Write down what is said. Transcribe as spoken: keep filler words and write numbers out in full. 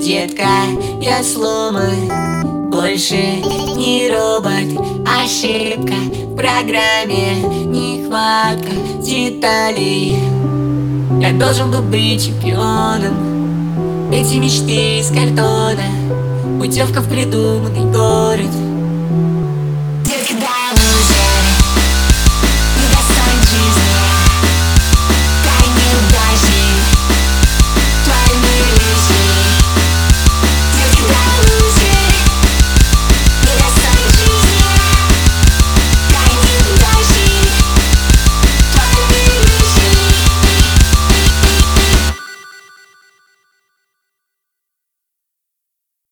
детка, я сломан. Больше не робот, ошибка в программе, нехватка деталей. Я должен был быть чемпионом, эти мечты из картона, путевка в придуманный город.